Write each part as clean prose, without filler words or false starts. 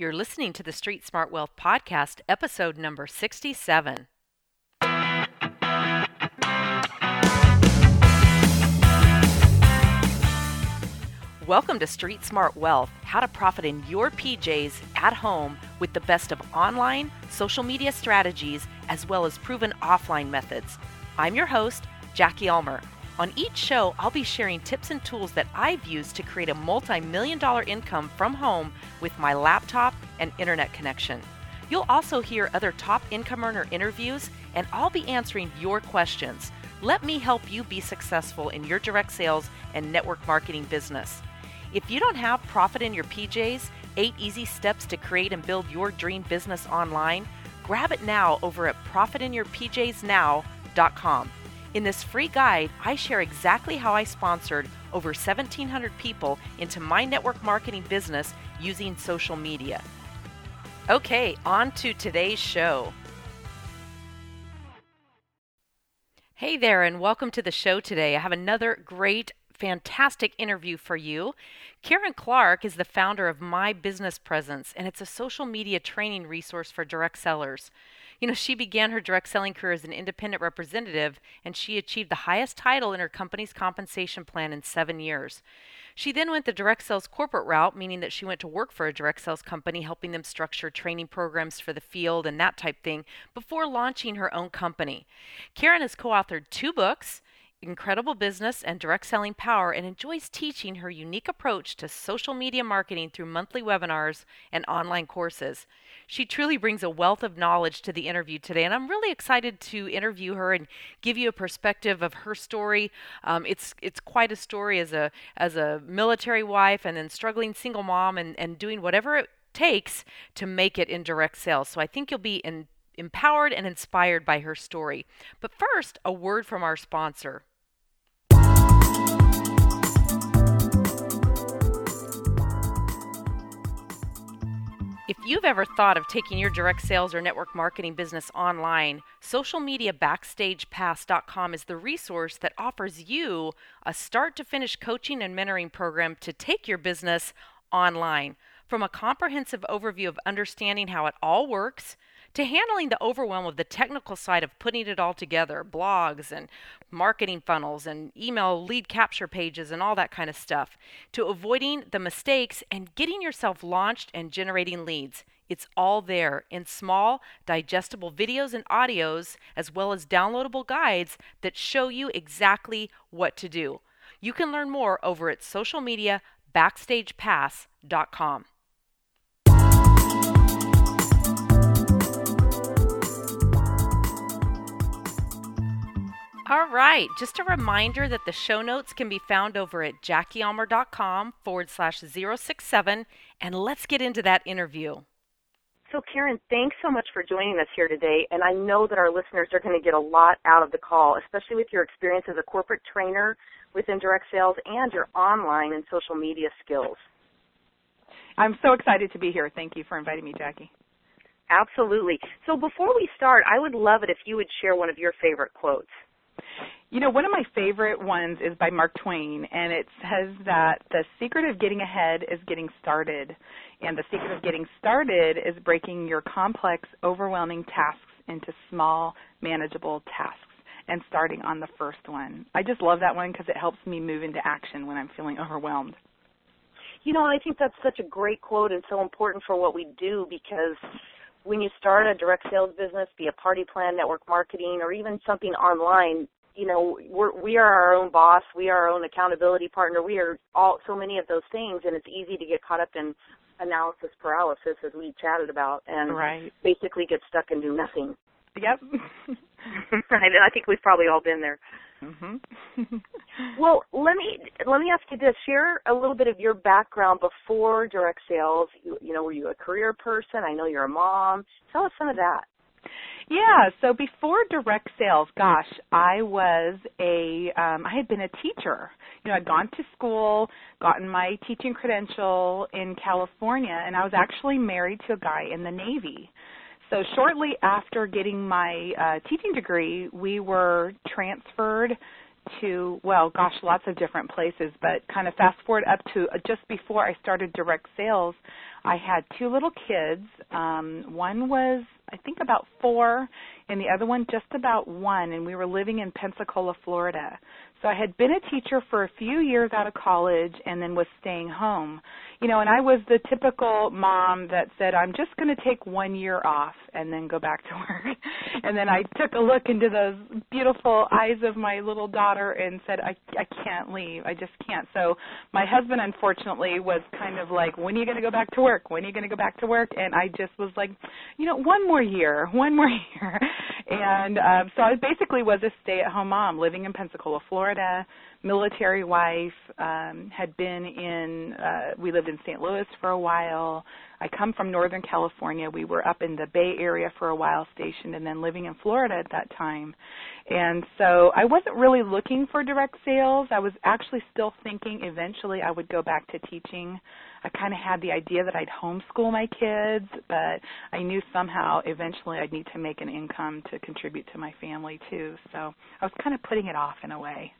You're listening to the Street Smart Wealth Podcast, episode number 67. Welcome to Street Smart Wealth, how to profit in your PJs at home with the best of online, social media strategies, as well as proven offline methods. I'm your host, Jackie Ulmer. On each show, I'll be sharing tips and tools that I've used to create a multi-million-dollar income from home with my laptop and internet connection. You'll also hear other top income earner interviews, and I'll be answering your questions. Let me help you be successful in your direct sales and network marketing business. If you don't have Profit in Your PJs, 8 easy steps to create and build your dream business online, grab it now over at profitinyourpjsnow.com. In this free guide, I share exactly how I sponsored over 1,700 people into my network marketing business using social media. Okay, on to today's show. Hey there, and welcome to the show today. I have another great, fantastic interview for you. Karen Clark is the founder of My Business Presence, and it's a social media training resource for direct sellers. You know, she began her direct selling career as an independent representative, and she achieved the highest title in her company's compensation plan in 7 years. She then went the direct sales corporate route, meaning that she went to work for a direct sales company, helping them structure training programs for the field and that type thing, before launching her own company. Karen has co-authored 2 books, Incredible Business and Direct Selling Power, and enjoys teaching her unique approach to social media marketing through monthly webinars and online courses. She truly brings a wealth of knowledge to the interview today, and I'm really excited to interview her and give you a perspective of her story. It's quite a story as a military wife and then struggling single mom and doing whatever it takes to make it in direct sales. So I think you'll be empowered and inspired by her story. But first, a word from our sponsor. If you've ever thought of taking your direct sales or network marketing business online, socialmediabackstagepass.com is the resource that offers you a start-to-finish coaching and mentoring program to take your business online. From a comprehensive overview of understanding how it all works, to handling the overwhelm of the technical side of putting it all together, blogs and marketing funnels and email lead capture pages and all that kind of stuff, to avoiding the mistakes and getting yourself launched and generating leads. It's all there in small, digestible videos and audios, as well as downloadable guides that show you exactly what to do. You can learn more over at socialmediabackstagepass.com. All right, just a reminder that the show notes can be found over at JackieUlmer.com/067, and let's get into that interview. So Karen, thanks so much for joining us here today, and I know that our listeners are going to get a lot out of the call, especially with your experience as a corporate trainer within direct sales and your online and social media skills. I'm so excited to be here. Thank you for inviting me, Jackie. Absolutely. So before we start, I would love it if you would share one of your favorite quotes. You know, one of my favorite ones is by Mark Twain, and it says that the secret of getting ahead is getting started, and the secret of getting started is breaking your complex, overwhelming tasks into small, manageable tasks and starting on the first one. I just love that one because it helps me move into action when I'm feeling overwhelmed. You know, I think that's such a great quote and so important for what we do, because when you start a direct sales business, be a party plan, network marketing, or even something online, you know, we are our own boss. We are our own accountability partner. We are so many of those things, and it's easy to get caught up in analysis paralysis, as we chatted about, and basically get stuck and do nothing. Yep. I think we've probably all been there. Mm-hmm. Well, let me ask you this. Share a little bit of your background before direct sales. You know, were you a career person? I know you're a mom. Tell us some of that. Yeah, so before direct sales, gosh, I had been a teacher. You know, I'd gone to school, gotten my teaching credential in California, and I was actually married to a guy in the Navy. So shortly after getting my teaching degree, we were transferred to, well, gosh, lots of different places, but kind of fast forward up to just before I started direct sales, I had two little kids. One was, I think, about 4, and the other one just about 1, and we were living in Pensacola, Florida. So I had been a teacher for a few years out of college and then was staying home. You know, and I was the typical mom that said, I'm just going to take 1 year off and then go back to work. And then I took a look into those beautiful eyes of my little daughter and said, I can't leave. I just can't. So my husband, unfortunately, was kind of like, when are you going to go back to work? When are you going to go back to work? And I just was like, you know, 1 more year. And so I basically was a stay-at-home mom living in Pensacola, Florida, military wife, had been in, we lived in St. Louis for a while. I come from Northern California. We were up in the Bay Area for a while stationed and then living in Florida at that time. And so I wasn't really looking for direct sales. I was actually still thinking eventually I would go back to teaching. I kind of had the idea that I'd homeschool my kids, but I knew somehow eventually I'd need to make an income to contribute to my family too. So I was kind of putting it off in a way.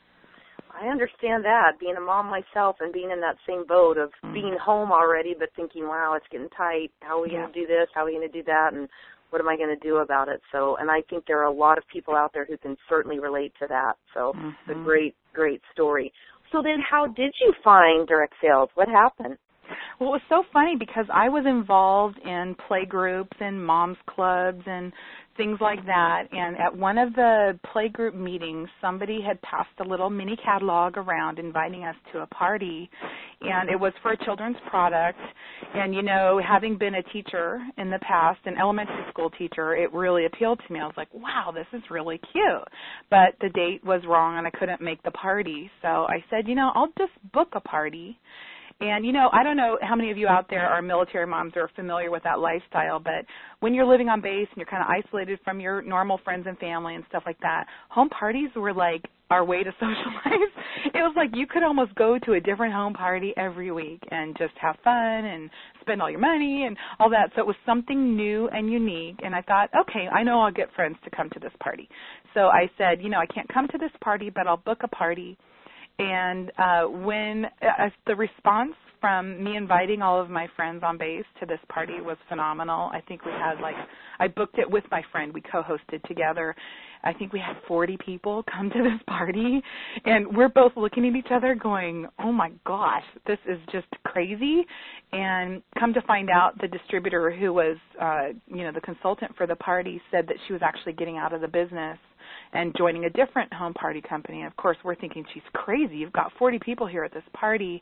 I understand that, being a mom myself and being in that same boat of being home already but thinking, wow, it's getting tight. How are we going to do this? How are we going to do that? And what am I going to do about it? So, and I think there are a lot of people out there who can certainly relate to that. So it's a great, great story. So then how did you find direct sales? What happened? Well, it was so funny because I was involved in play groups and moms clubs and things like that. And at one of the play group meetings, somebody had passed a little mini catalog around inviting us to a party. And it was for a children's product. And, you know, having been a teacher in the past, an elementary school teacher, it really appealed to me. I was like, wow, this is really cute. But the date was wrong and I couldn't make the party. So I said, you know, I'll just book a party. And, you know, I don't know how many of you out there are military moms or are familiar with that lifestyle, but when you're living on base and you're kind of isolated from your normal friends and family and stuff like that, home parties were like our way to socialize. It was like you could almost go to a different home party every week and just have fun and spend all your money and all that. So it was something new and unique, and I thought, okay, I know I'll get friends to come to this party. So I said, you know, I can't come to this party, but I'll book a party. And when the response from me inviting all of my friends on base to this party was phenomenal. I think we had I booked it with my friend. We co-hosted together. I think we had 40 people come to this party, and we're both looking at each other going, oh my gosh, this is just crazy. And come to find out, the distributor who was, the consultant for the party said that she was actually getting out of the business and joining a different home party company. Of course, we're thinking, she's crazy. You've got 40 people here at this party.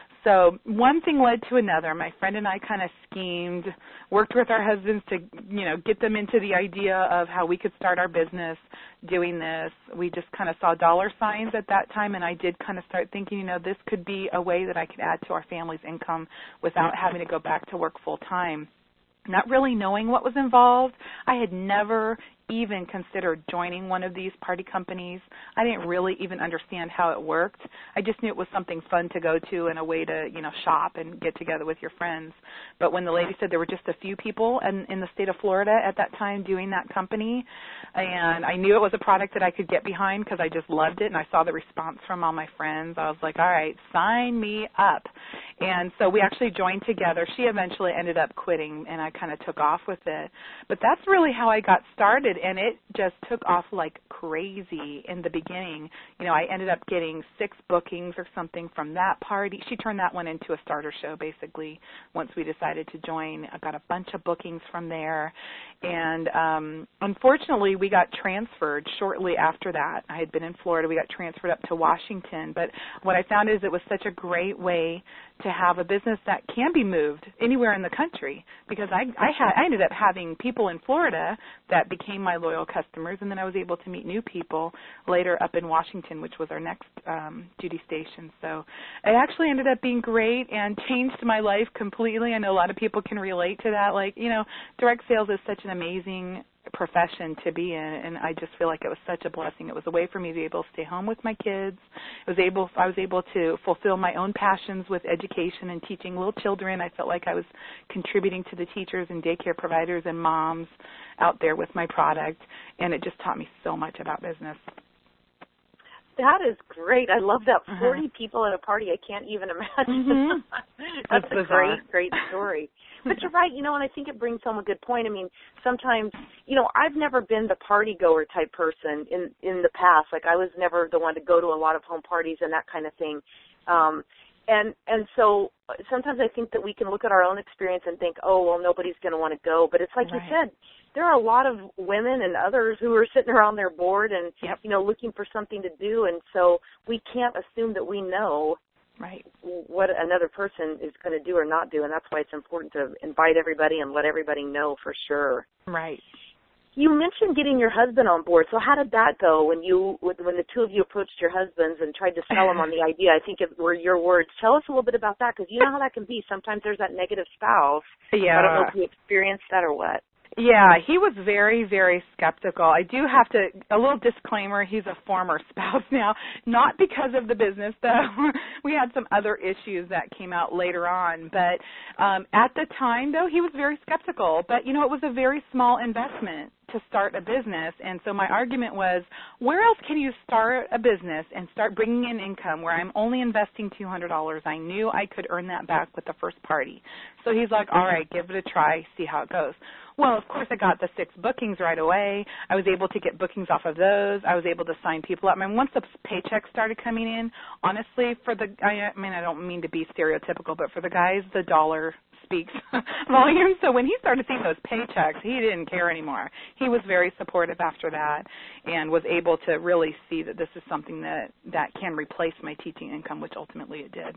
So one thing led to another. My friend and I kind of schemed, worked with our husbands to, get them into the idea of how we could start our business doing this. We just kind of saw dollar signs at that time, and I did kind of start thinking, this could be a way that I could add to our family's income without having to go back to work full time. Not really knowing what was involved. I had never even considered joining one of these party companies. I didn't really even understand how it worked. I just knew it was something fun to go to and a way to, shop and get together with your friends. But when the lady said there were just a few people in the state of Florida at that time doing that company, and I knew it was a product that I could get behind because I just loved it, and I saw the response from all my friends, I was like, all right, sign me up. And so we actually joined together. She eventually ended up quitting, and I kind of took off with it. But that's really how I got started. And it just took off like crazy in the beginning. I ended up getting 6 bookings or something from that party. She turned that one into a starter show, basically, once we decided to join. I got a bunch of bookings from there. And unfortunately, we got transferred shortly after that. I had been in Florida. We got transferred up to Washington. But what I found is it was such a great way to have a business that can be moved anywhere in the country, because I ended up having people in Florida that became my loyal customers, and then I was able to meet new people later up in Washington, which was our next duty station. So it actually ended up being great and changed my life completely. I know a lot of people can relate to that. Direct sales is such an amazing profession to be in, and I just feel like it was such a blessing. It was a way for me to be able to stay home with my kids. I was able to fulfill my own passions with education and teaching little children. I felt like I was contributing to the teachers and daycare providers and moms out there with my product, and it just taught me so much about business. That is great. I love that. 40 people at a party. I can't even imagine. That's a great story. But you're right, and I think it brings home a good point. I mean, sometimes, I've never been the party goer type person in the past. Like, I was never the one to go to a lot of home parties and that kind of thing. And so sometimes I think that we can look at our own experience and think, oh, well, nobody's going to want to go. But it's like you said, there are a lot of women and others who are sitting around their board and, looking for something to do. And so we can't assume that we know what another person is going to do or not do. And that's why it's important to invite everybody and let everybody know for sure. Right. You mentioned getting your husband on board. So how did that go when the two of you approached your husbands and tried to sell them on the idea? I think it were your words. Tell us a little bit about that, because you know how that can be. Sometimes there's that negative spouse. Yeah. I don't know if you experienced that or what. Yeah, he was very, very skeptical. I do have to, a little disclaimer, he's a former spouse now, not because of the business, though. We had some other issues that came out later on. But at the time, though, he was very skeptical. But, it was a very small investment to start a business. And so my argument was, where else can you start a business and start bringing in income where I'm only investing $200? I knew I could earn that back with the first party. So he's like, all right, give it a try, see how it goes. Well, of course, I got the 6 bookings right away. I was able to get bookings off of those. I was able to sign people up. I mean, once the paychecks started coming in, honestly, I don't mean to be stereotypical, but for the guys, the dollar speaks volume. So when he started seeing those paychecks, he didn't care anymore. He was very supportive after that and was able to really see that this is something that can replace my teaching income, which ultimately it did.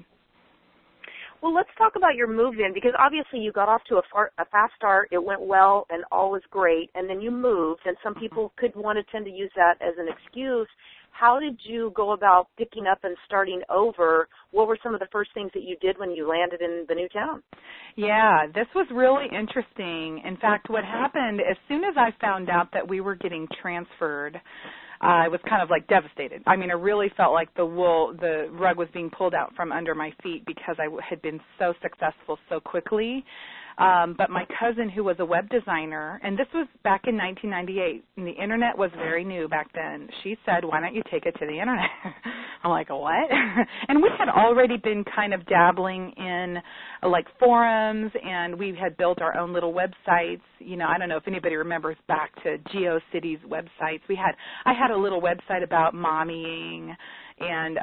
Well, let's talk about your move in, because obviously you got off to a fast start. It went well and all was great, and then you moved, and some people could tend to use that as an excuse. How did you go about picking up and starting over? What were some of the first things that you did when you landed in the new town? Yeah, this was really interesting. In fact, what happened, as soon as I found out that we were getting transferred, I was kind of like devastated. I mean, I really felt like the rug was being pulled out from under my feet because I had been so successful so quickly. But my cousin, who was a web designer, and this was back in 1998, and the Internet was very new back then, she said, why don't you take it to the Internet? I'm like, what? And we had already been kind of dabbling in, like, forums, and we had built our own little websites. I don't know if anybody remembers back to GeoCities websites. I had a little website about mommying and,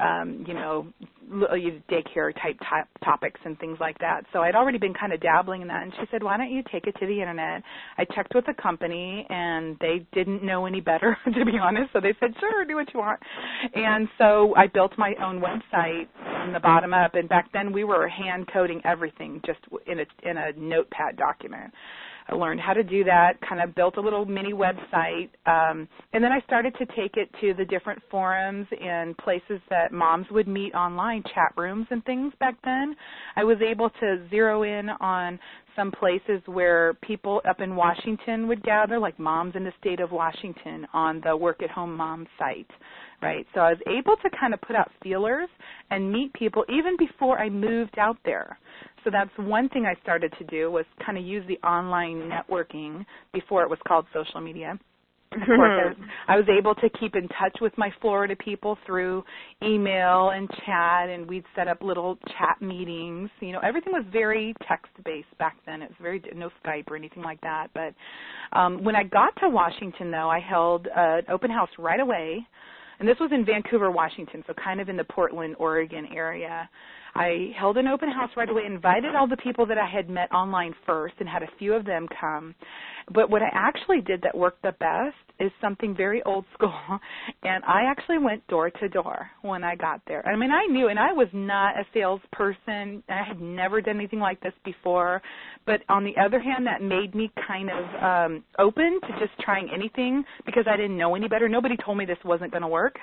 daycare type topics and things like that. So I'd already been kind of dabbling in that. And she said, why don't you take it to the Internet? I checked with the company, and they didn't know any better, to be honest. So they said, sure, do what you want. And so I built my own website from the bottom up. And back then we were hand coding everything just in a notepad document. I learned how to do that, kind of built a little mini website, and then I started to take it to the different forums and places that moms would meet online, chat rooms and things back then. I was able to zero in on some places where people up in Washington would gather, like Moms in the State of Washington on the Work at Home Mom site, right? So I was able to kind of put out feelers and meet people even before I moved out there. So that's one thing I started to do, was kind of use the online networking before it was called social media. Of course, I was able to keep in touch with my Florida people through email and chat, and we'd set up little chat meetings. Everything was very text-based back then. It was no Skype or anything like that. But when I got to Washington, though, I held an open house right away, and this was in Vancouver, Washington, so kind of in the Portland, Oregon area. I held an open house right away, invited all the people that I had met online first, and had a few of them come. But what I actually did that worked the best is something very old school, and I actually went door to door when I got there. I mean, I knew, and I was not a salesperson. I had never done anything like this before. But on the other hand, that made me kind of open to just trying anything because I didn't know any better. Nobody told me this wasn't going to work.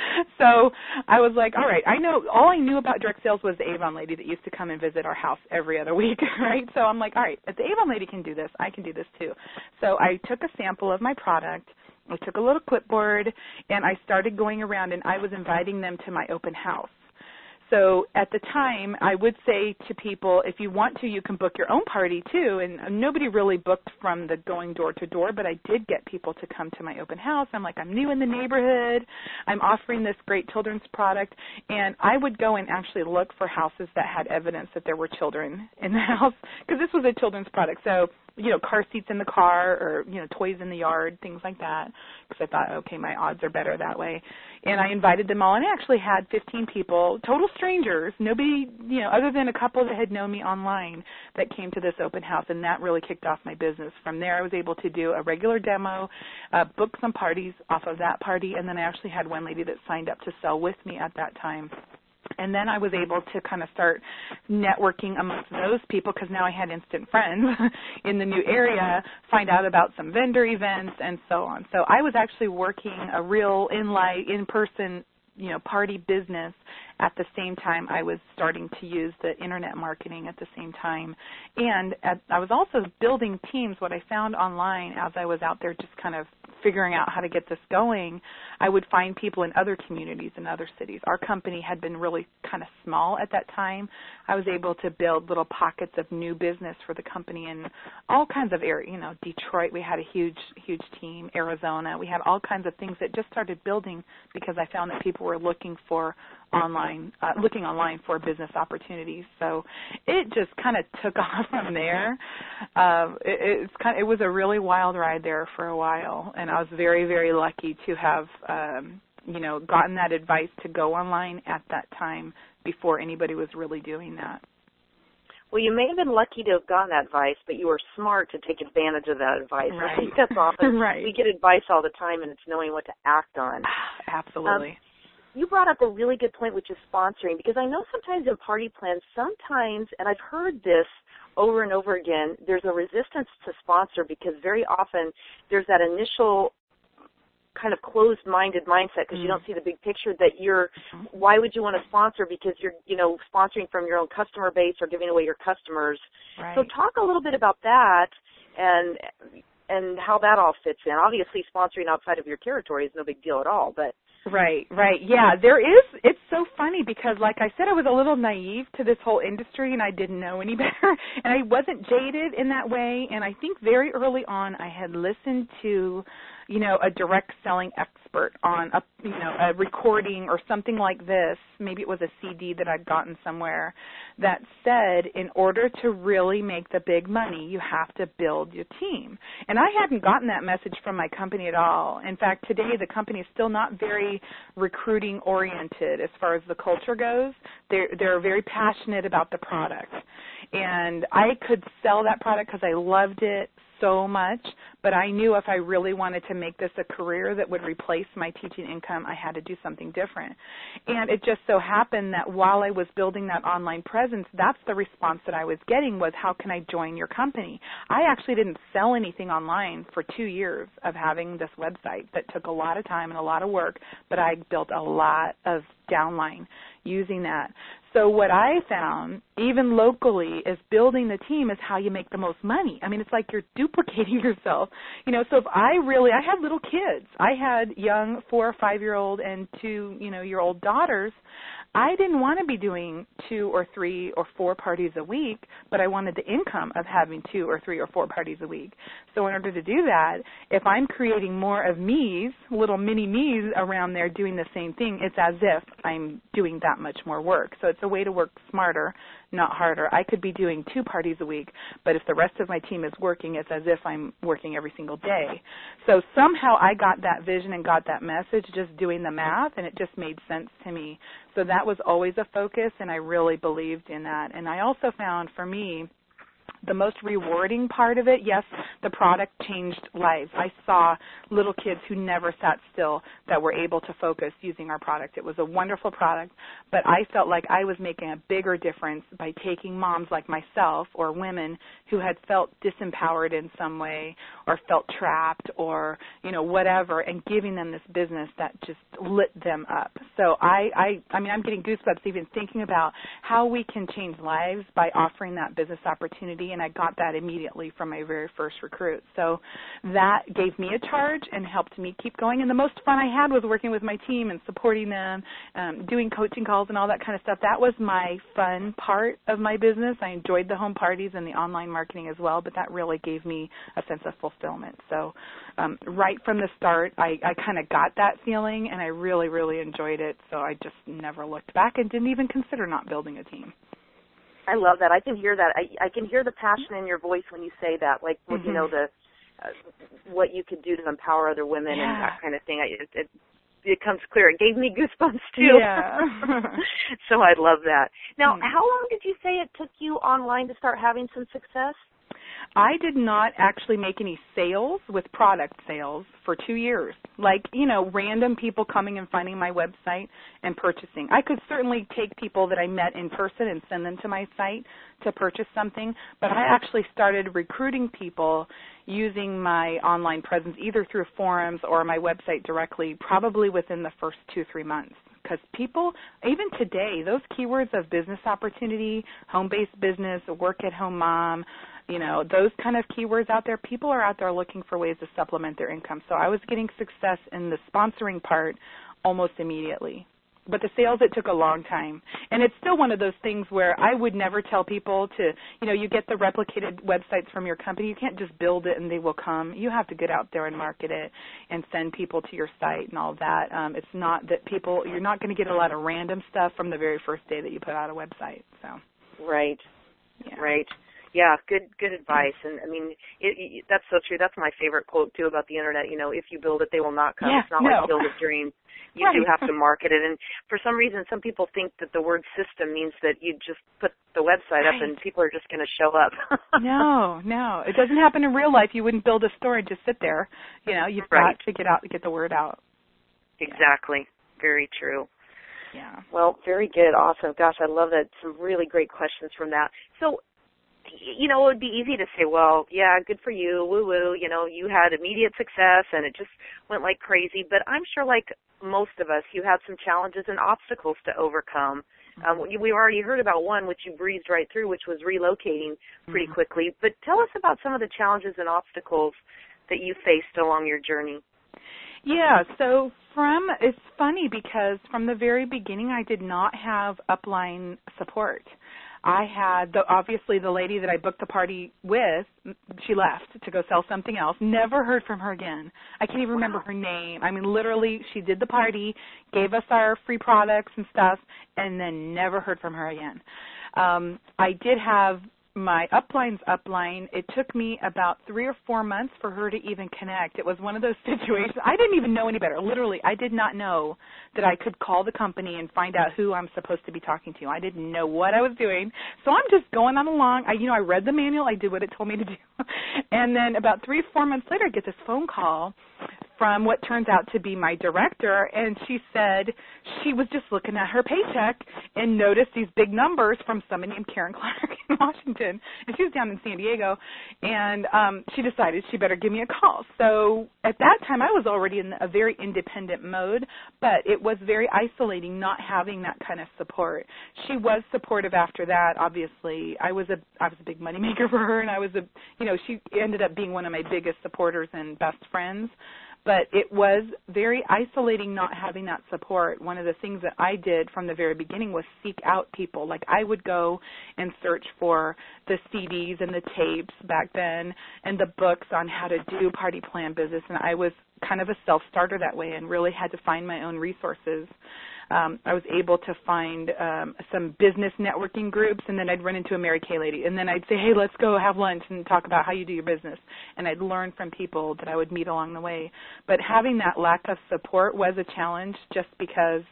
So I was like, all right, all I knew about direct sales was the Avon lady that used to come and visit our house every other week, right? So I'm like, all right, if the Avon lady can do this, I can do this too. So I took a sample of my product, I took a little clipboard, and I started going around, and I was inviting them to my open house. So at the time, I would say to people, if you want to, you can book your own party too. And nobody really booked from the going door to door, but I did get people to come to my open house. I'm like, I'm new in the neighborhood. I'm offering this great children's product. And I would go and actually look for houses that had evidence that there were children in the house, because this was a children's product. So, car seats in the car, or, toys in the yard, things like that, because I thought, okay, my odds are better that way. And I invited them all, and I actually had 15 people, total strangers, nobody, other than a couple that had known me online, that came to this open house, and that really kicked off my business. From there, I was able to do a regular demo, book some parties off of that party, and then I actually had one lady that signed up to sell with me at that time. And then I was able to kind of start networking amongst those people, because now I had instant friends in the new area, find out about some vendor events and so on. So I was actually working a real in-person party business at the same time I was starting to use the internet marketing at the same time. And I was also building teams. What I found online as I was out there just kind of figuring out how to get this going, I would find people in other communities in other cities. Our company had been really kind of small at that time. I was able to build little pockets of new business for the company in all kinds of areas. Detroit, we had a huge team. Arizona, we had all kinds of things that just started building because I found that people were looking online for business opportunities. So it just kind of took off from there. It was a really wild ride there for a while, and I was very, very lucky to have gotten that advice to go online at that time before anybody was really doing that. Well, you may have been lucky to have gotten that advice, but you were smart to take advantage of that advice. Right. I think that's often, right. We get advice all the time, and it's knowing what to act on. Absolutely. You brought up a really good point, which is sponsoring, because I know sometimes in party plans, and I've heard this over and over again, there's a resistance to sponsor because very often there's that initial kind of closed-minded mindset because you don't see the big picture that why would you want to sponsor, because you're, sponsoring from your own customer base or giving away your customers. Right. So talk a little bit about that and how that all fits in. Obviously, sponsoring outside of your territory is no big deal at all, but Right. Yeah, it's so funny because, like I said, I was a little naive to this whole industry and I didn't know any better, and I wasn't jaded in that way, and I think very early on I had listened to, a direct selling expert on a recording or something like this. Maybe it was a CD that I'd gotten somewhere that said, in order to really make the big money, you have to build your team. And I hadn't gotten that message from my company at all. In fact, today the company is still not very recruiting oriented as far as the culture goes. They're very passionate about the product. And I could sell that product because I loved it so much, but I knew if I really wanted to make this a career that would replace my teaching income, I had to do something different. And it just so happened that while I was building that online presence, that's the response that I was getting was, how can I join your company? I actually didn't sell anything online for 2 years of having this website that took a lot of time and a lot of work, but I built a lot of downline using that. So what I found, even locally, is building the team is how you make the most money. I mean, it's like you're duplicating yourself. So if I had little kids. I had young 4 or 5-year-old and 2-year-old daughters. I didn't want to be doing 2 or 3 or 4 parties a week, but I wanted the income of having 2 or 3 or 4 parties a week. So in order to do that, if I'm creating more of me's, little mini me's around there doing the same thing, it's as if I'm doing that much more work. So it's a way to work smarter, not harder. I could be doing 2 parties a week, but if the rest of my team is working, it's as if I'm working every single day. So somehow I got that vision and got that message just doing the math, and it just made sense to me. So that was always a focus, and I really believed in that. And I also found, for me, the most rewarding part of it, yes, the product changed lives. I saw little kids who never sat still that were able to focus using our product. It was a wonderful product, but I felt like I was making a bigger difference by taking moms like myself or women who had felt disempowered in some way or felt trapped or, whatever, and giving them this business that just lit them up. So I mean, I'm getting goosebumps even thinking about how we can change lives by offering that business opportunity. opportunity, and I got that immediately from my very first recruit. So that gave me a charge and helped me keep going. And the most fun I had was working with my team and supporting them, doing coaching calls and all that kind of stuff. That was my fun part of my business. I enjoyed the home parties and the online marketing as well, but that really gave me a sense of fulfillment. So right from the start, I kind of got that feeling, and I really, really enjoyed it. So I just never looked back and didn't even consider not building a team. I love that. I can hear that. I can hear the passion in your voice when you say that, like, Mm-hmm. you know, the what you could do to empower other women and that kind of thing. It becomes clear. It gave me goosebumps, too. Yeah. So I love that. Now, how long did you say it took you online to start having some success? I did not actually make any sales with product sales for 2 years. Like, you know, random people coming and finding my website and purchasing. I could certainly take people that I met in person and send them to my site to purchase something, but I actually started recruiting people using my online presence either through forums or my website directly probably within the first 2-3 months. Because people, even today, those keywords of business opportunity, home-based business, work-at-home mom, you know, those kind of keywords out there, people are out there looking for ways to supplement their income. So I was getting success in the sponsoring part almost immediately. But the sales, it took a long time. And it's still one of those things where I would never tell people to, you know, you get the replicated websites from your company. You can't just build it and they will come. You have to get out there and market it and send people to your site and all that. It's not that people, you're not going to get a lot of random stuff from the very first day that you put out a website. So. Right. Yeah. Right. Yeah, good advice. And, I mean, that's so true. That's my favorite quote, too, about the Internet. You know, if you build it, they will not come. Yeah, It's not like build a dream. You do have to market it. And for some reason, some people think that the word system means that you just put the website up and people are just going to show up. No. It doesn't happen in real life. You wouldn't build a store and just sit there. You know, you've got to get the word out. Exactly. Very true. Yeah. Well, very good. Awesome. Gosh, I love that. Some really great questions from that. So, you know, it would be easy to say, well, yeah, good for you, woo-woo, you know, you had immediate success and it just went like crazy. But I'm sure, like most of us, you had some challenges and obstacles to overcome. We already heard about one, which you breezed right through, which was relocating pretty quickly. But tell us about some of the challenges and obstacles that you faced along your journey. Yeah, so it's funny because from the very beginning I did not have upline support. I had, obviously the lady that I booked the party with, she left to go sell something else. Never heard from her again. I can't even remember her name. I mean, literally, she did the party, gave us our free products and stuff, and then never heard from her again. I did have my upline's upline. It took me about 3 or 4 months for her to even connect. It was one of those situations. I didn't even know any better. Literally, I did not know that I could call the company and find out who I'm supposed to be talking to. I didn't know what I was doing. So I'm just going on along. I read the manual. I did what it told me to do. And then about 3 or 4 months later, I get this phone call from what turns out to be my director, and she said she was just looking at her paycheck and noticed these big numbers from somebody named Karen Clark in Washington, and she was down in San Diego, and she decided she better give me a call. So at that time, I was already in a very independent mode, but it was very isolating not having that kind of support. She was supportive after that, obviously. I was a big moneymaker for her, and she ended up being one of my biggest supporters and best friends. But it was very isolating not having that support. One of the things that I did from the very beginning was seek out people. Like I would go and search for the CDs and the tapes back then and the books on how to do party plan business, and I was kind of a self-starter that way and really had to find my own resources. I was able to find some business networking groups, and then I'd run into a Mary Kay lady, and then I'd say, hey, let's go have lunch and talk about how you do your business, and I'd learn from people that I would meet along the way. But having that lack of support was a challenge just because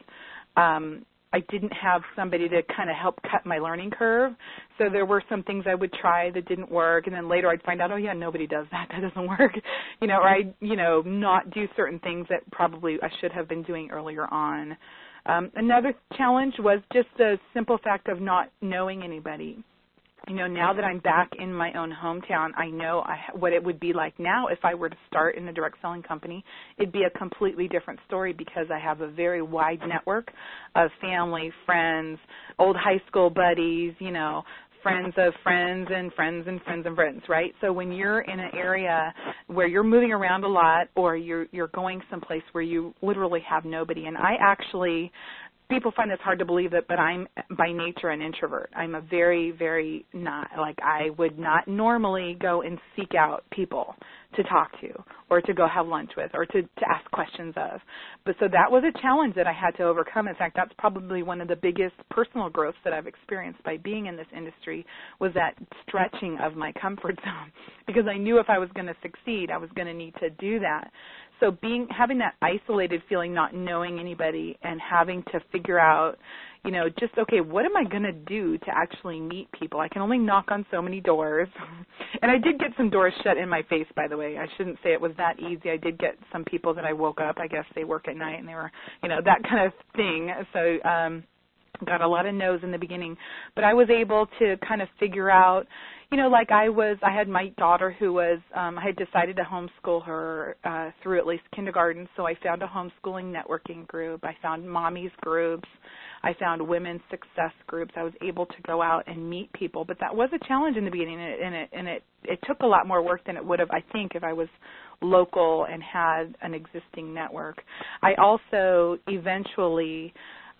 I didn't have somebody to kind of help cut my learning curve. So there were some things I would try that didn't work, and then later I'd find out, oh, yeah, nobody does that. That doesn't work. Or I'd, not do certain things that probably I should have been doing earlier on. Another challenge was just the simple fact of not knowing anybody. Now that I'm back in my own hometown, I know what it would be like now if I were to start in a direct selling company. It'd be a completely different story because I have a very wide network of family, friends, old high school buddies, friends of friends and friends and friends and friends, right? So when you're in an area where you're moving around a lot, or you're going someplace where you literally have nobody, and I actually, people find this hard to believe it, but I'm by nature an introvert. I'm a very, very not, like I would not normally go and seek out people to talk to or to go have lunch with or to ask questions of. But so that was a challenge that I had to overcome. In fact, that's probably one of the biggest personal growths that I've experienced by being in this industry, was that stretching of my comfort zone, because I knew if I was going to succeed, I was going to need to do that. So having that isolated feeling, not knowing anybody, and having to figure out, just, okay, what am I going to do to actually meet people? I can only knock on so many doors. And I did get some doors shut in my face, by the way. I shouldn't say it was that easy. I did get some people that I woke up, I guess they work at night, and they were, that kind of thing. So got a lot of no's in the beginning. But I was able to kind of figure out, I had my daughter who was, I had decided to homeschool her through at least kindergarten, so I found a homeschooling networking group. I found mommy's groups. I found women's success groups. I was able to go out and meet people, but that was a challenge in the beginning, and it took a lot more work than it would have, I think, if I was local and had an existing network. I also eventually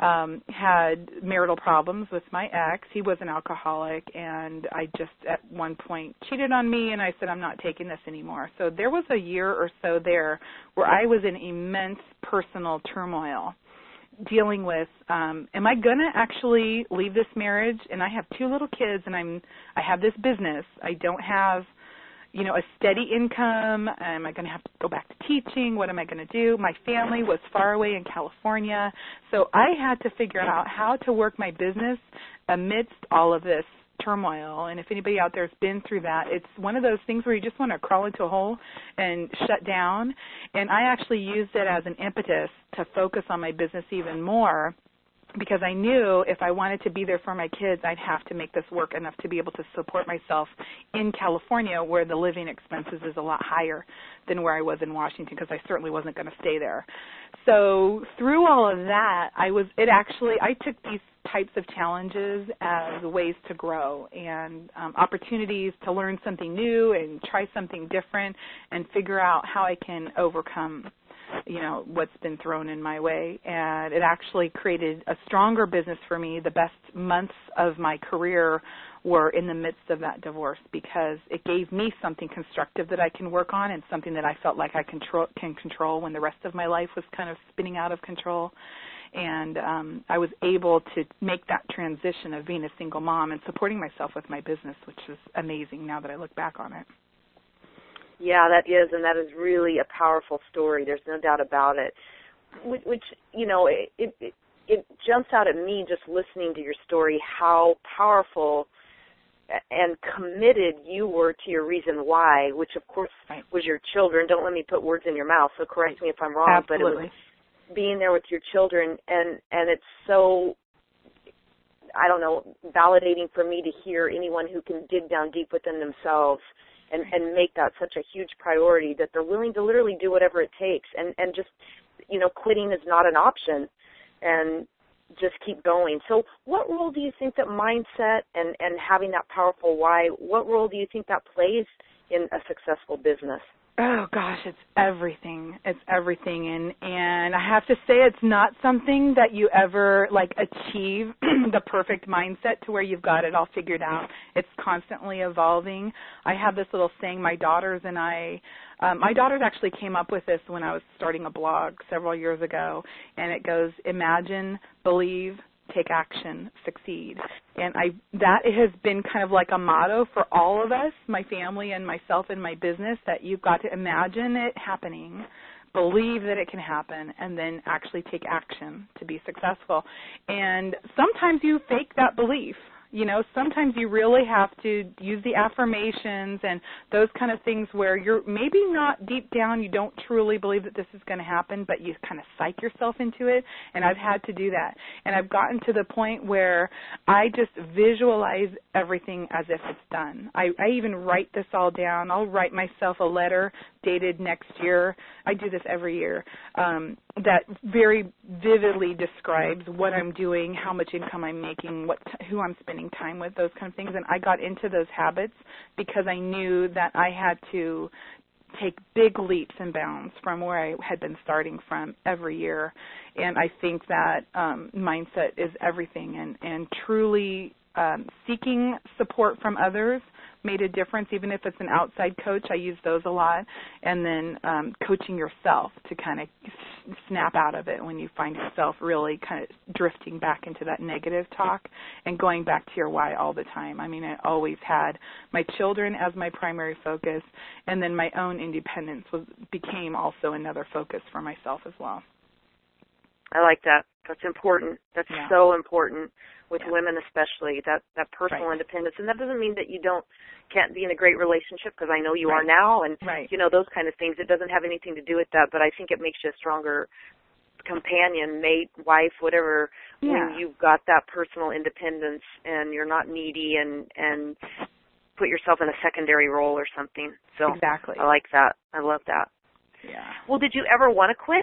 had marital problems with my ex. He was an alcoholic, and I just at one point cheated on me, and I said, I'm not taking this anymore. So there was a year or so there where I was in immense personal turmoil, dealing with, am I going to actually leave this marriage? And I have 2 little kids, and I have this business. I don't have a steady income. Am I going to have to go back to teaching? What am I going to do? My family was far away in California. So I had to figure out how to work my business amidst all of this turmoil. And if anybody out there has been through that, it's one of those things where you just want to crawl into a hole and shut down. And I actually used it as an impetus to focus on my business even more, because I knew if I wanted to be there for my kids, I'd have to make this work enough to be able to support myself in California, where the living expenses is a lot higher than where I was in Washington, because I certainly wasn't going to stay there. So through all of that, I took these types of challenges as ways to grow and opportunities to learn something new and try something different and figure out how I can overcome what's been thrown in my way. And it actually created a stronger business for me. The best months of my career were in the midst of that divorce, because it gave me something constructive that I can work on and something that I felt like I can control when the rest of my life was kind of spinning out of control. And I was able to make that transition of being a single mom and supporting myself with my business, which is amazing now that I look back on it. Yeah, that is, and that is really a powerful story. There's no doubt about it. Which it jumps out at me just listening to your story how powerful and committed you were to your reason why, which of course was your children. Don't let me put words in your mouth, so correct me if I'm wrong. Absolutely. But it was being there with your children, and it's so, I don't know, validating for me to hear anyone who can dig down deep within themselves and make that such a huge priority, that they're willing to literally do whatever it takes, and just, quitting is not an option, and just keep going. So what role do you think that mindset and having that powerful why, what role do you think that plays in a successful business? Oh gosh, it's everything. It's everything, and I have to say, it's not something that you ever achieve the perfect mindset to where you've got it all figured out. It's constantly evolving. I have this little saying. My daughters and I, my daughters actually came up with this when I was starting a blog several years ago, and it goes: imagine, believe, take action, succeed. And that has been kind of like a motto for all of us, my family and myself and my business, that you've got to imagine it happening, believe that it can happen, and then actually take action to be successful. And sometimes you fake that belief. Sometimes you really have to use the affirmations and those kind of things where you're maybe not deep down, you don't truly believe that this is going to happen, but you kind of psych yourself into it. And I've had to do that. And I've gotten to the point where I just visualize everything as if it's done. I even write this all down. I'll write myself a letter dated next year. I do this every year. That very vividly describes what I'm doing, how much income I'm making, who I'm spending spending time with, those kind of things. And I got into those habits because I knew that I had to take big leaps and bounds from where I had been starting from every year. And I think that mindset is everything, and truly seeking support from others made a difference, even if it's an outside coach. I use those a lot. And then coaching yourself to kind of snap out of it when you find yourself really kind of drifting back into that negative talk, and going back to your why all the time. I mean, I always had my children as my primary focus, and then my own independence became also another focus for myself as well. I like that. That's important. That's so important with women, especially that personal independence. And that doesn't mean that you can't be in a great relationship, because I know you are now, and you know, those kind of things. It doesn't have anything to do with that, but I think it makes you a stronger companion, mate, wife, whatever, when you've got that personal independence and you're not needy and put yourself in a secondary role or something. So exactly. I like that. I love that. Yeah. Well, did you ever want to quit?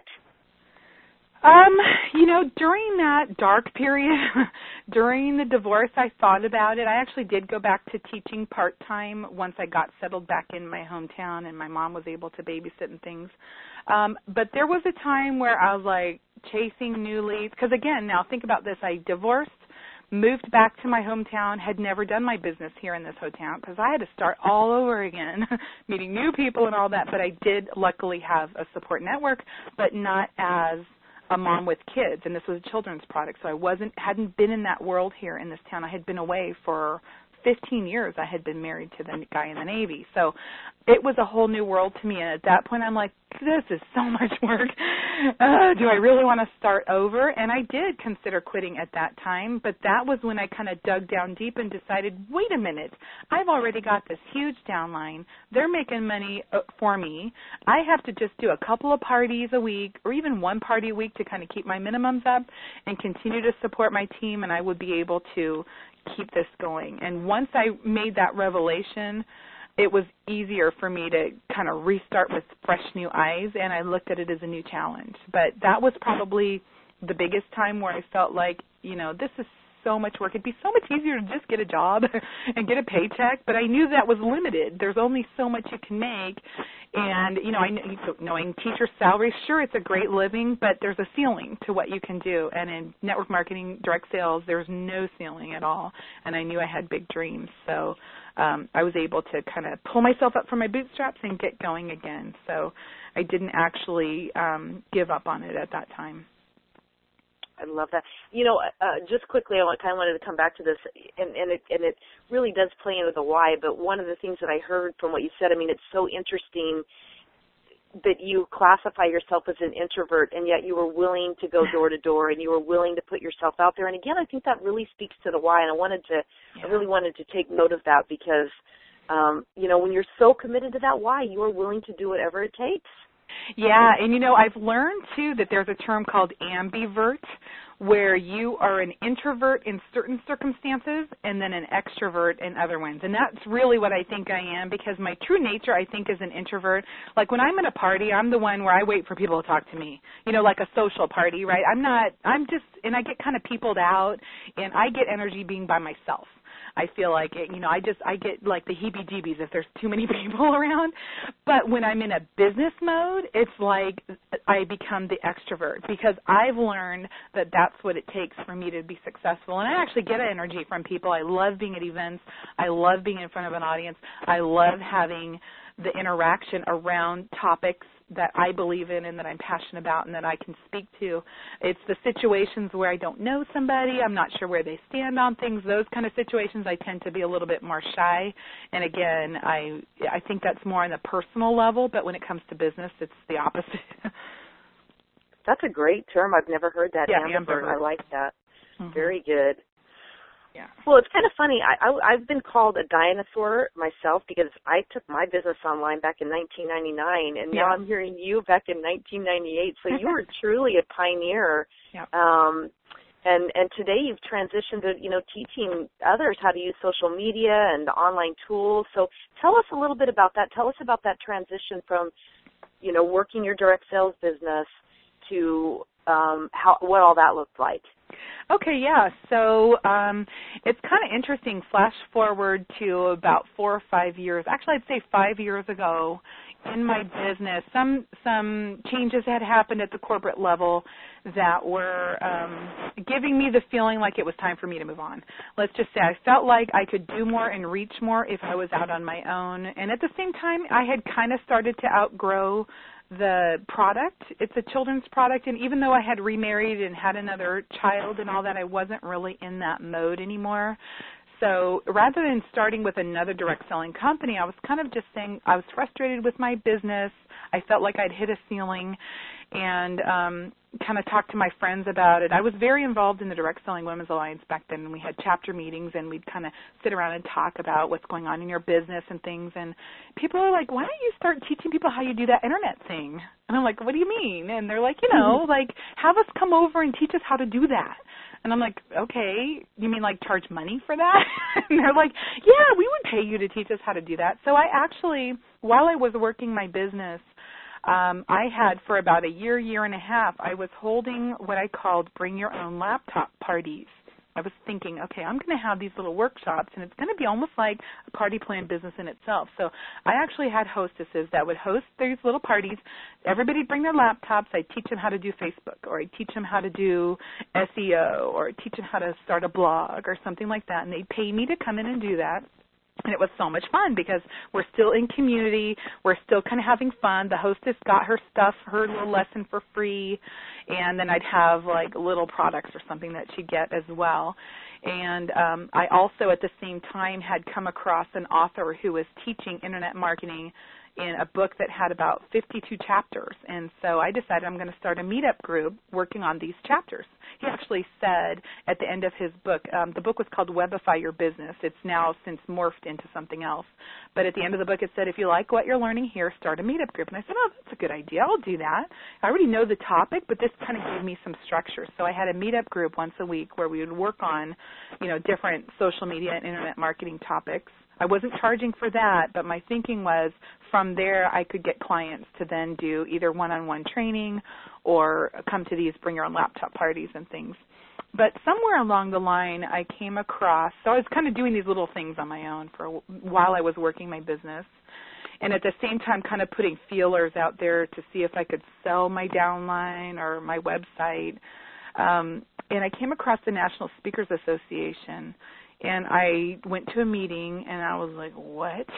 You know, during that dark period, during the divorce, I thought about it. I actually did go back to teaching part-time once I got settled back in my hometown and my mom was able to babysit and things. But there was a time where I was like chasing new leads, because again, now think about this. I divorced, moved back to my hometown, had never done my business here in this hometown because I had to start all over again, meeting new people and all that. But I did luckily have a support network, but not as a mom with kids, and this was a children's product, so I hadn't been in that world here in this town. I had been away for 15 years. I had been married to the guy in the Navy, so it was a whole new world to me, and at that point I'm like, this is so much work. Do I really want to start over? And I did consider quitting at that time, but that was when I kind of dug down deep and decided, wait a minute, I've already got this huge downline. They're making money for me. I have to just do a couple of parties a week, or even one party a week, to kind of keep my minimums up and continue to support my team, and I would be able to keep this going. And once I made that revelation, it was easier for me to kind of restart with fresh new eyes, and I looked at it as a new challenge. But that was probably the biggest time where I felt like, you know, this is so much work. It'd be so much easier to just get a job and get a paycheck, but I knew that was limited. There's only so much you can make. And, you know, knowing teacher salaries, sure, it's a great living, but there's a ceiling to what you can do. And in network marketing, direct sales, there's no ceiling at all. And I knew I had big dreams. So I was able to kind of pull myself up from my bootstraps and get going again. So I didn't actually give up on it at that time. I love that. You know, just quickly, I kind of wanted to come back to this, and it really does play into the why, but one of the things that I heard from what you said, I mean, it's so interesting that you classify yourself as an introvert, and yet you were willing to go door to door, and you were willing to put yourself out there. And again, I think that really speaks to the why, and I really wanted to take note of that, because, you know, when you're so committed to that why, you are willing to do whatever it takes. Yeah, and you know, I've learned too that there's a term called ambivert, where you are an introvert in certain circumstances and then an extrovert in other ones. And that's really what I think I am, because my true nature, I think, is an introvert. Like when I'm at a party, I'm the one where I wait for people to talk to me, you know, like a social party, right? and I get kind of peopled out, and I get energy being by myself. I feel like it, you know, I get like the heebie-jeebies if there's too many people around. But when I'm in a business mode, it's like I become the extrovert, because I've learned that that's what it takes for me to be successful. And I actually get energy from people. I love being at events. I love being in front of an audience. I love having the interaction around topics that I believe in and that I'm passionate about and that I can speak to. It's the situations where I don't know somebody, I'm not sure where they stand on things, those kind of situations I tend to be a little bit more shy. And again, I think that's more on the personal level, but when it comes to business, it's the opposite. That's a great term. I've never heard that. Yeah, ambivert. I like that. Mm-hmm. Very good. Yeah. Well, it's kind of funny. I've been called a dinosaur myself, because I took my business online back in 1999, and now I'm hearing you back in 1998. So you were truly a pioneer. Yeah. And today you've transitioned to, you know, teaching others how to use social media and the online tools. So tell us a little bit about that. Tell us about that transition from, you know, working your direct sales business to what all that looked like. Okay, yeah. So it's kind of interesting. Flash forward to about 4 or 5 years. Actually, I'd say 5 years ago in my business, some changes had happened at the corporate level that were giving me the feeling like it was time for me to move on. Let's just say I felt like I could do more and reach more if I was out on my own. And at the same time, I had kind of started to outgrow the product. It's a children's product, and even though I had remarried and had another child and all that, I wasn't really in that mode anymore. So rather than starting with another direct selling company, I was kind of just saying I was frustrated with my business. I felt like I'd hit a ceiling, and kind of talked to my friends about it. I was very involved in the Direct Selling Women's Alliance back then, and we had chapter meetings, and we'd kind of sit around and talk about what's going on in your business and things. And people are like, why don't you start teaching people how you do that internet thing? And I'm like, what do you mean? And they're like, like, have us come over and teach us how to do that. And I'm like, okay, you mean like charge money for that? And they're like, yeah, we would pay you to teach us how to do that. So I actually, while I was working my business, I had for about a year and a half, I was holding what I called bring your own laptop parties. I was thinking, okay, I'm going to have these little workshops, and it's going to be almost like a party plan business in itself. So I actually had hostesses that would host these little parties. Everybody would bring their laptops. I'd teach them how to do Facebook, or I'd teach them how to do SEO, or I'd teach them how to start a blog or something like that, and they'd pay me to come in and do that. And it was so much fun because we're still in community. We're still kind of having fun. The hostess got her stuff, her little lesson for free, and then I'd have like little products or something that she'd get as well. And I also at the same time had come across an author who was teaching internet marketing in a book that had about 52 chapters. And so I decided I'm going to start a meetup group working on these chapters. He actually said at the end of his book, the book was called Webify Your Business. It's now since morphed into something else. But at the end of the book it said, if you like what you're learning here, start a meetup group. And I said, oh, that's a good idea. I'll do that. I already know the topic, but this kind of gave me some structure. So I had a meetup group once a week where we would work on, different social media and internet marketing topics. I wasn't charging for that, but my thinking was from there I could get clients to then do either one-on-one training or come to these bring your own laptop parties and things. But somewhere along the line I came across, so I was kind of doing these little things on my own while I was working my business, and at the same time kind of putting feelers out there to see if I could sell my downline or my website. And I came across the National Speakers Association. And I went to a meeting, and I was like, what?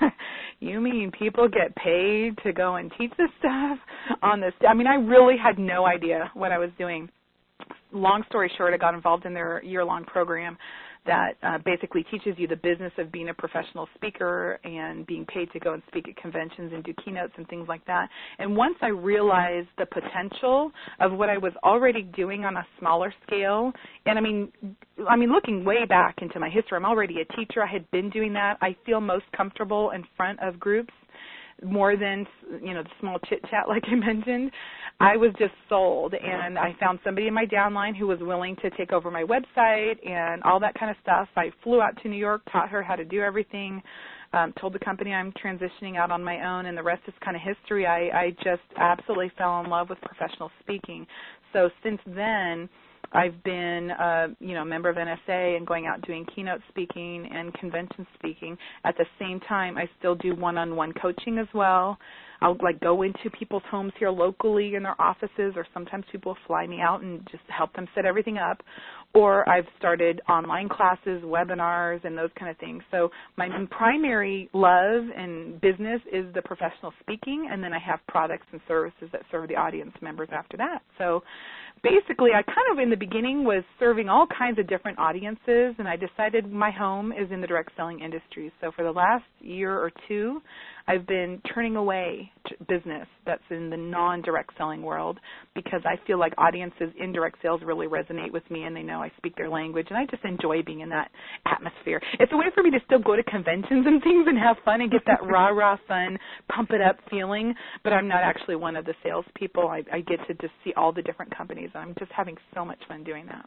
You mean people get paid to go and teach this stuff on this? I mean, I really had no idea what I was doing. Long story short, I got involved in their year-long program that basically teaches you the business of being a professional speaker and being paid to go and speak at conventions and do keynotes and things like that. And once I realized the potential of what I was already doing on a smaller scale, and I mean, looking way back into my history, I'm already a teacher. I had been doing that. I feel most comfortable in front of groups more than, the small chit-chat like I mentioned. I was just sold, and I found somebody in my downline who was willing to take over my website and all that kind of stuff. I flew out to New York, taught her how to do everything, told the company I'm transitioning out on my own, and the rest is kind of history. I just absolutely fell in love with professional speaking. So since then, I've been, a member of NSA and going out doing keynote speaking and convention speaking. At the same time, I still do one-on-one coaching as well. I'll go into people's homes here locally in their offices, or sometimes people fly me out and just help them set everything up. Or I've started online classes, webinars, and those kind of things. So my primary love and business is the professional speaking, and then I have products and services that serve the audience members after that. So basically, I kind of in the beginning was serving all kinds of different audiences, and I decided my home is in the direct selling industry. So for the last year or two, I've been turning away business that's in the non-direct selling world because I feel like audiences in direct sales really resonate with me, and they know I speak their language, and I just enjoy being in that atmosphere. It's a way for me to still go to conventions and things and have fun and get that rah-rah fun, pump-it-up feeling, but I'm not actually one of the salespeople. I get to just see all the different companies, and I'm just having so much fun doing that.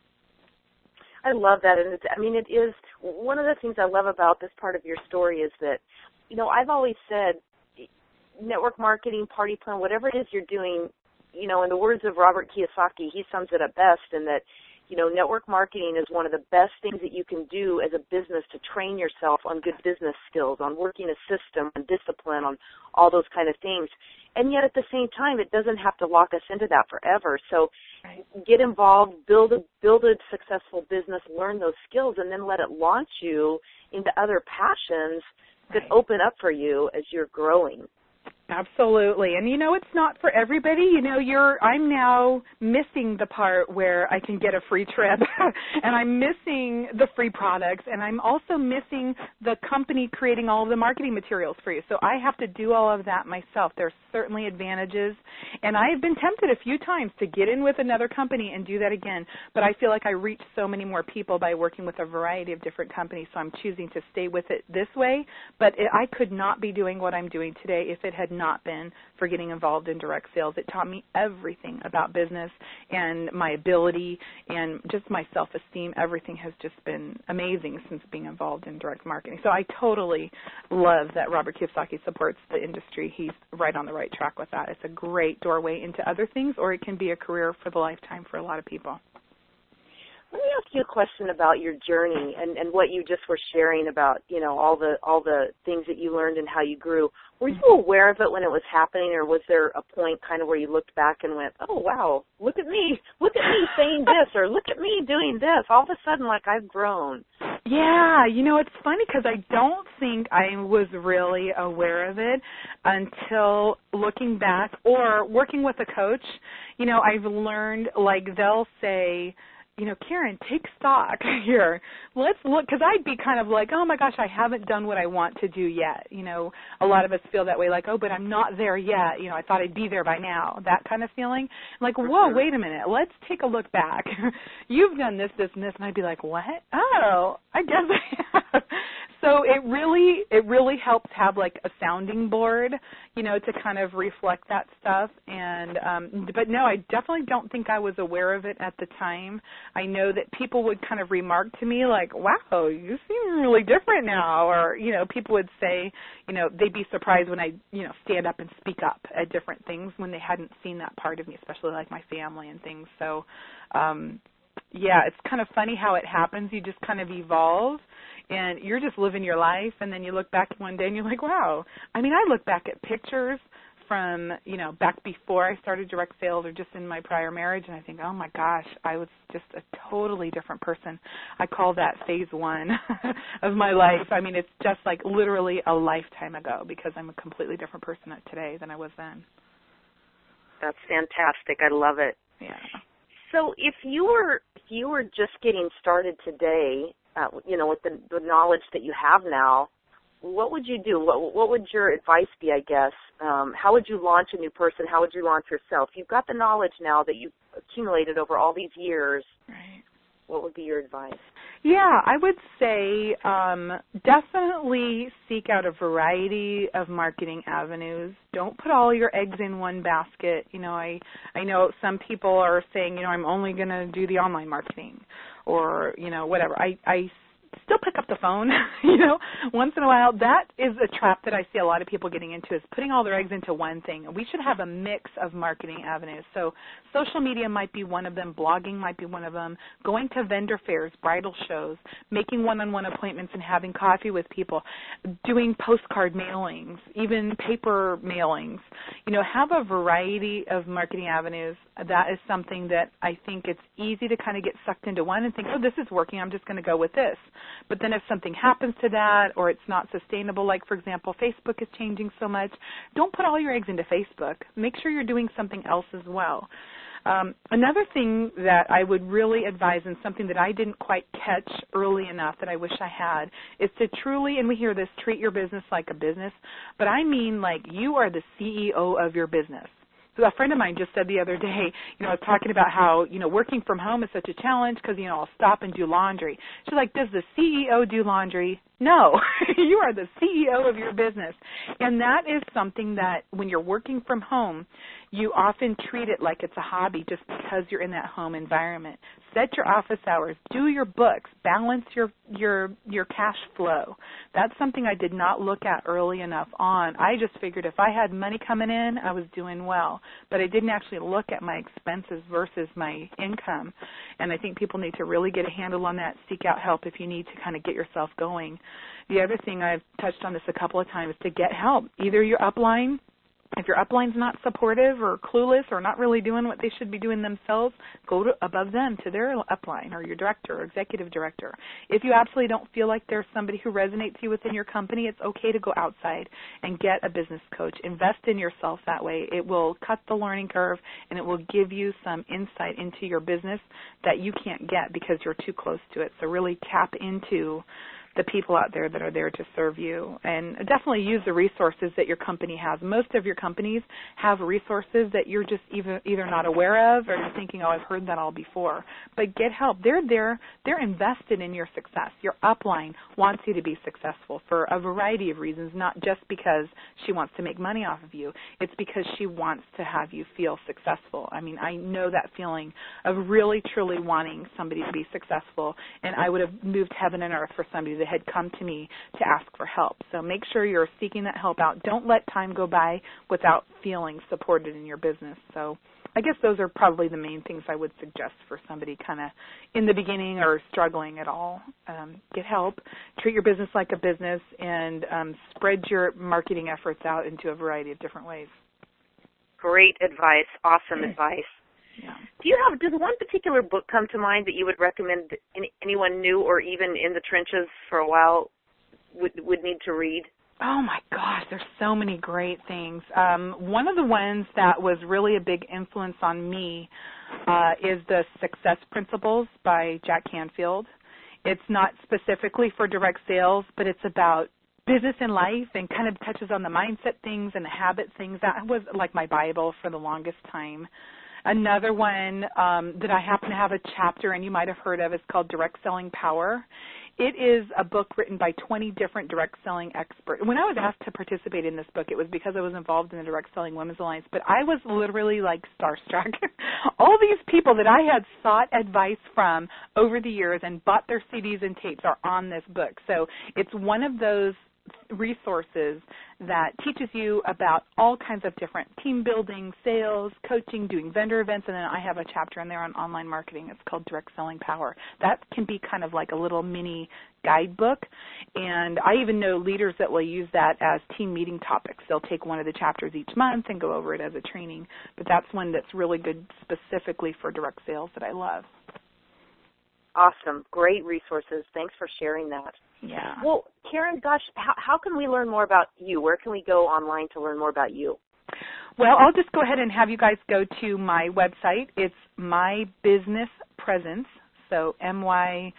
I love that. And it is one of the things I love about this part of your story is that, I've always said network marketing, party plan, whatever it is you're doing, in the words of Robert Kiyosaki, he sums it up best in that network marketing is one of the best things that you can do as a business to train yourself on good business skills, on working a system, on discipline, on all those kind of things. And yet at the same time, it doesn't have to lock us into that forever. So get involved, build a successful business, learn those skills, and then let it launch you into other passions that open up for you as you're growing. Absolutely. And, it's not for everybody. I'm now missing the part where I can get a free trip and I'm missing the free products, and I'm also missing the company creating all of the marketing materials for you. So I have to do all of that myself. There's certainly advantages, and I've been tempted a few times to get in with another company and do that again, but I feel like I reach so many more people by working with a variety of different companies, so I'm choosing to stay with it this way. But I could not be doing what I'm doing today if it had not been for getting involved in direct sales. It taught me everything about business and my ability and just my self-esteem. Everything has just been amazing since being involved in direct marketing. So I totally love that Robert Kiyosaki supports the industry. He's right on the right track with that. It's a great doorway into other things, or it can be a career for the lifetime for a lot of people. Let me ask you a question about your journey and what you just were sharing about, all the things that you learned and how you grew. Were you aware of it when it was happening, or was there a point kind of where you looked back and went, oh, wow, look at me saying this, or look at me doing this. All of a sudden, like, I've grown. Yeah, it's funny because I don't think I was really aware of it until looking back or working with a coach. I've learned, like, they'll say, Karen, take stock here. Let's look, because I'd be kind of like, oh, my gosh, I haven't done what I want to do yet. A lot of us feel that way, like, oh, but I'm not there yet. I thought I'd be there by now, that kind of feeling. Like, whoa, wait a minute. Let's take a look back. You've done this, this, and this. And I'd be like, what? Oh, I guess I have. So it really helps have like a sounding board, to kind of reflect that stuff. And but no, I definitely don't think I was aware of it at the time. I know that people would kind of remark to me like, wow, you seem really different now. Or, people would say, they'd be surprised when I, stand up and speak up at different things when they hadn't seen that part of me, especially like my family and things. So, yeah, it's kind of funny how it happens. You just kind of evolve. And you're just living your life, and then you look back one day and you're like, wow. I mean, I look back at pictures from, back before I started direct sales or just in my prior marriage, and I think, oh, my gosh, I was just a totally different person. I call that phase one of my life. I mean, it's just like literally a lifetime ago because I'm a completely different person today than I was then. That's fantastic. I love it. Yeah. So if you were just getting started today, with the knowledge that you have now, what would you do? What would your advice be, I guess? How would you launch a new person? How would you launch yourself? You've got the knowledge now that you've accumulated over all these years. Right. What would be your advice? Yeah, I would say definitely seek out a variety of marketing avenues. Don't put all your eggs in one basket. I know some people are saying, I'm only going to do the online marketing or, whatever. I still pick up the phone, once in a while. That is a trap that I see a lot of people getting into, is putting all their eggs into one thing. We should have a mix of marketing avenues. So social media might be one of them. Blogging might be one of them. Going to vendor fairs, bridal shows, making one-on-one appointments and having coffee with people, doing postcard mailings, even paper mailings. Have a variety of marketing avenues. That is something that I think it's easy to kind of get sucked into one and think, oh, this is working, I'm just going to go with this. But then if something happens to that or it's not sustainable, like, for example, Facebook is changing so much, don't put all your eggs into Facebook. Make sure you're doing something else as well. Another thing that I would really advise, and something that I didn't quite catch early enough that I wish I had, is to truly, and we hear this, treat your business like a business, but I mean like you are the CEO of your business. So a friend of mine just said the other day, I was talking about how, working from home is such a challenge because, I'll stop and do laundry. She's like, does the CEO do laundry? No, you are the CEO of your business. And that is something that when you're working from home, you often treat it like it's a hobby just because you're in that home environment. Set your office hours, do your books, balance your cash flow. That's something I did not look at early enough on. I just figured if I had money coming in, I was doing well. But I didn't actually look at my expenses versus my income. And I think people need to really get a handle on that, seek out help if you need to kind of get yourself going. The other thing, I've touched on this a couple of times, to get help. Either your upline, if your upline's not supportive or clueless or not really doing what they should be doing themselves, go above them to their upline or your director or executive director. If you absolutely don't feel like there's somebody who resonates you within your company, it's okay to go outside and get a business coach. Invest in yourself that way. It will cut the learning curve and it will give you some insight into your business that you can't get because you're too close to it. So really tap into the people out there that are there to serve you, and definitely use the resources that your company has. Most of your companies have resources that you're just either not aware of or you're thinking, oh, I've heard that all before. But get help. They're invested in your success. Your upline wants you to be successful for a variety of reasons, not just because she wants to make money off of you. It's because she wants to have you feel successful. I mean, I know that feeling of really, truly wanting somebody to be successful, and I would have moved heaven and earth for somebody that had come to me to ask for help. So make sure you're seeking that help out. Don't let time go by without feeling supported in your business. So I guess those are probably the main things I would suggest for somebody kind of in the beginning or struggling at all. Get help, treat your business like a business, and spread your marketing efforts out into a variety of different ways. Great advice. Awesome advice. Yeah. Does one particular book come to mind that you would recommend anyone new or even in the trenches for a while would need to read? Oh my gosh, there's so many great things. One of the ones that was really a big influence on me is The Success Principles by Jack Canfield. It's not specifically for direct sales, but it's about business and life and kind of touches on the mindset things and the habit things. That was like my Bible for the longest time. Another one that I happen to have a chapter, and you might have heard of, is called Direct Selling Power. It is a book written by 20 different direct selling experts. When I was asked to participate in this book, it was because I was involved in the Direct Selling Women's Alliance, but I was literally like starstruck. All these people that I had sought advice from over the years and bought their CDs and tapes are on this book. So it's one of those resources that teaches you about all kinds of different team building, sales, coaching, doing vendor events, and then I have a chapter in there on online marketing. It's called Direct Selling Power. That can be kind of like a little mini guidebook, and I even know leaders that will use that as team meeting topics. They'll take one of the chapters each month and go over it as a training, but that's one that's really good specifically for direct sales that I love. Awesome. Great resources. Thanks for sharing that. Yeah. Well, Karen, gosh, how can we learn more about you? Where can we go online to learn more about you? Well, I'll just go ahead and have you guys go to my website. It's My Business Presence, so MYBUSINESS,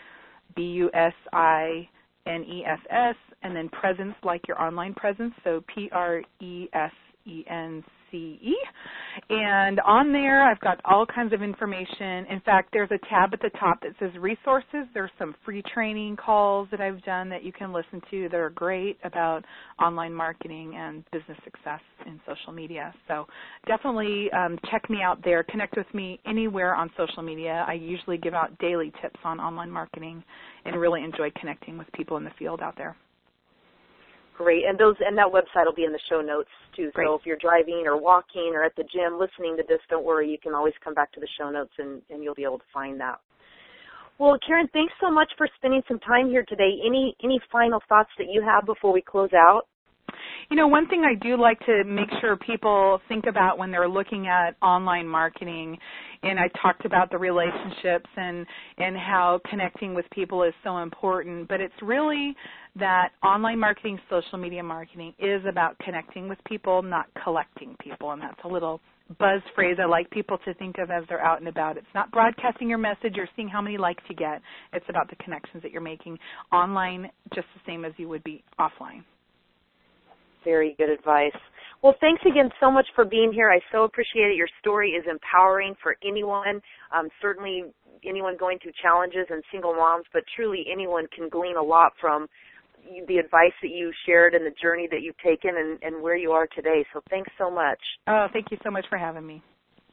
and then presence like your online presence, so PRESENCE. And on there, I've got all kinds of information. In fact, there's a tab at the top that says resources. There's some free training calls that I've done that you can listen to that are great about online marketing and business success in social media. So definitely check me out there. Connect with me anywhere on social media. I usually give out daily tips on online marketing and really enjoy connecting with people in the field out there. Great, and that website will be in the show notes too. Great. So if you're driving or walking or at the gym listening to this, don't worry, you can always come back to the show notes and you'll be able to find that. Well, Karen, thanks so much for spending some time here today. Any final thoughts that you have before we close out? You know, one thing I do like to make sure people think about when they're looking at online marketing, and I talked about the relationships and how connecting with people is so important, but it's really that online marketing, social media marketing is about connecting with people, not collecting people, and that's a little buzz phrase I like people to think of as they're out and about. It's not broadcasting your message or seeing how many likes you get. It's about the connections that you're making online just the same as you would be offline. Very good advice. Well, thanks again so much for being here. I so appreciate it. Your story is empowering for anyone, certainly anyone going through challenges and single moms, but truly anyone can glean a lot from the advice that you shared and the journey that you've taken and where you are today. So thanks so much. Oh, thank you so much for having me.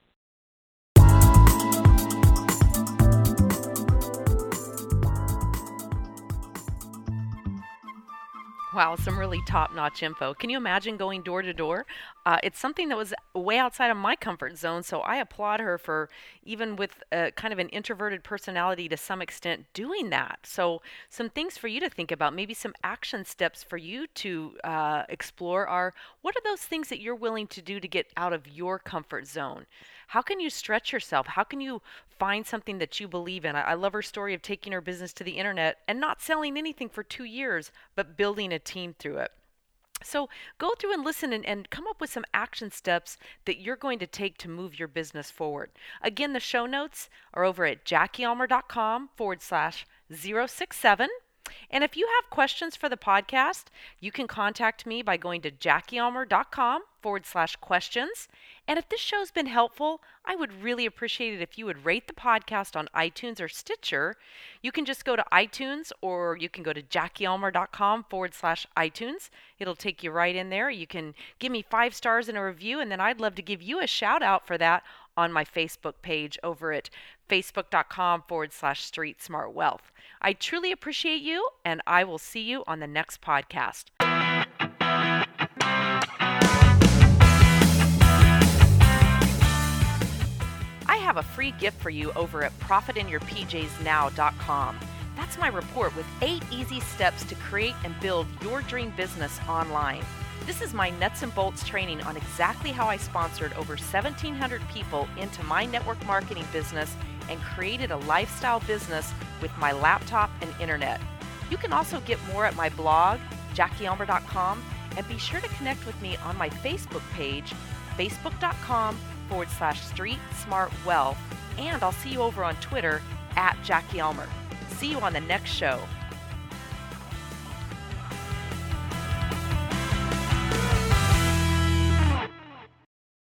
Wow, some really top-notch info. Can you imagine going door to door? It's something that was way outside of my comfort zone, so I applaud her for, even with kind of an introverted personality to some extent, doing that. So some things for you to think about, maybe some action steps for you to explore are, what are those things that you're willing to do to get out of your comfort zone? How can you stretch yourself? How can you find something that you believe in? I love her story of taking her business to the internet and not selling anything for 2 years, but building a team through it. So go through and listen and come up with some action steps that you're going to take to move your business forward. Again, the show notes are over at JackieAlmer.com/067. And if you have questions for the podcast, you can contact me by going to JackieAlmer.com/questions. And if this show's been helpful, I would really appreciate it if you would rate the podcast on iTunes or Stitcher. You can just go to iTunes, or you can go to JackieAlmer.com/iTunes. It'll take you right in there. You can give me 5 stars in a review, and then I'd love to give you a shout out for that on my Facebook page over at facebook.com/streetsmartwealth. I truly appreciate you, and I will see you on the next podcast. I have a free gift for you over at profitinyourpjsnow.com. That's my report with 8 easy steps to create and build your dream business online. This is my nuts and bolts training on exactly how I sponsored over 1,700 people into my network marketing business and created a lifestyle business with my laptop and internet. You can also get more at my blog, JackieAlmer.com, and be sure to connect with me on my Facebook page, facebook.com/streetsmartwealth, and I'll see you over on Twitter at Jackie Almer. See you on the next show.